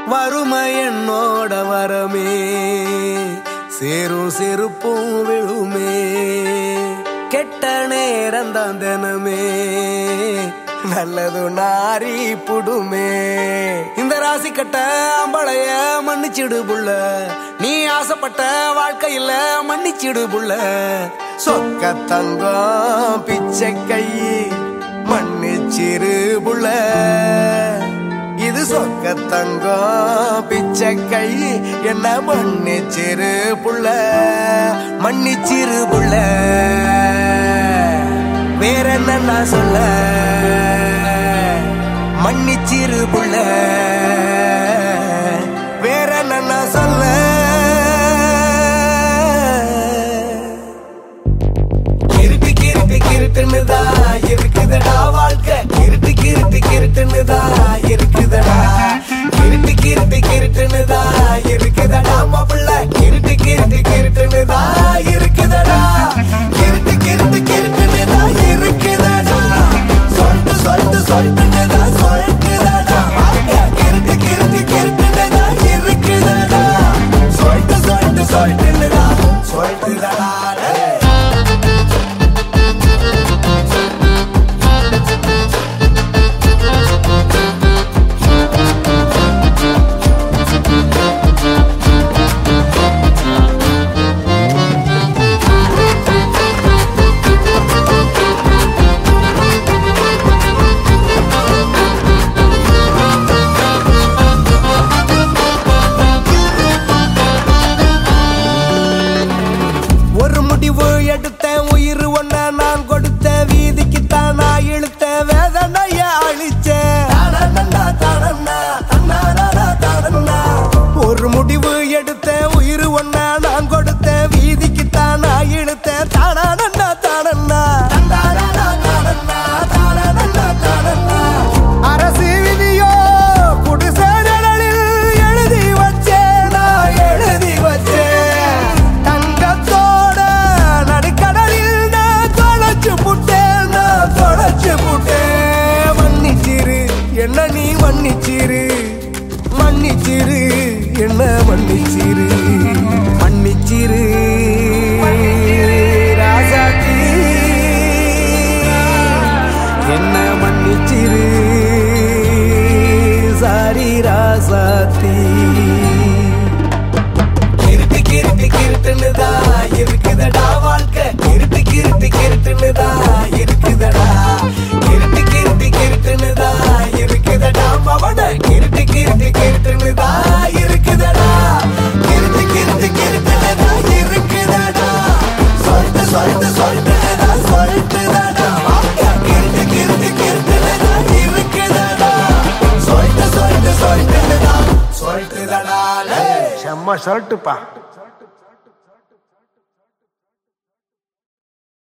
வறுமை என்னோட வரமே, சேரும் செருப்பும் விழுமே, கெட்ட நேரம் தான் தினமே, நல்லது நாரி புடுமே. இந்த ராசி கட்ட அம்பளைய மன்னிச்சிடு புள்ள, நீ ஆசைப்பட்ட வாழ்க்கையில மன்னிச்சிடு புள்ள. சொக்க தங்கம் பிச்சை கை மன்னிச்சிரு புள்ள, இது சொக்க தங்கம் பிச்சை கை என்ன மன்னிச்சிரு புள்ள, மன்னிச்சிரு புள்ள. வேற என்ன நான் சொல்ல, மன்னிச்சிரு புள்ள, வேற என்ன நான் சொல்ல. கிருட்டு கிருட்டு கிருட்டுன்னுதான் இருக்குதடா வாழ்க்கை, கிருட்டு கிருட்டு கிருட்டுன்னுதான் இருக்குதடா, கிருட்டு கிருட்டு கிருட்டுன்னுதான் இருக்குதடா மாப்பிள்ள, கிருட்டு கிருட்டு கிருட்டுன்னுதான் இருக்குதடா, கிருட்டு கிருட்டு கிருட்டுன்னுதான் இருக்குதடா, சொல்லிட்டு சொல்லிட்டு சொல்லிட்டுன்னுதான் சொல்லிட்டுதடா, கிருட்டு கிருட்டு கிருட்டுன்னுதான் இருக்குதடா, சொல்லிட்டு சொல்லிட்டு சொல்லிட்டுன்னுதான் சொல்லிட்டுதடா. எடுத்தேன் உயிர் ஒன்ன நான் கொடுத்த, வீதிக்குத்தான் நான் இழுத்த, வேதனைய அழிச்சேன். ஒரு முடிவு எடுத்தேன் உயிர் ஒன்ன நான் கொடுத்த, வீதிக்குத்தான் நான் இழுத்த, தானண்ணா தானண்ணா அரசு விதியோ குடிசேடலில் எழுதி வச்சேன், நான் எழுதி வச்சேன், தங்கத்தோட நடுக்கடலில் நான் தொலைச்சு புட்டேன், நான் தொலைச்சு புட்டேன். மன்னிச்சிரு என்ன நீ மன்னிச்சிரு, மன்னிச்சிரு என்ன மன்னிச்சிரு, மன்னிச்சிரு ராசாத்தி என்ன மன்னிச்சிரு, சாரி ராசாத்தி. கிருட்டு கிருட்டு கிருட்டுன்னுதான் இருக்குதடா வாழ்க்கை, கிருட்டு கிருட்டு கிருட்டுன்னுதான் இருக்குதடா, கிருட்டு கிருட்டு கிருட்டுன்னுதான் இருக்குதடா மவன, கிருட்டு கிருட்டு கிருட்டுன்னுதான் இருக்குதடா, கிருட்டு கிருட்டு கிருட்டுன்னுதான் இருக்குதடா, சொல்லிட்டு சொல்லிட்டு சொல்லிட்டுதான் சொல்லிட்டுதடா, கிருட்டு கிருட்டு கிருட்டுன்னுதான் இருக்குதடா, சொல்லிட்டு சொல்லிட்டு சொல்லிட்டுதான் சொல்லிட்டுதடா. செம்ம சொல்லிட்டுப்பா.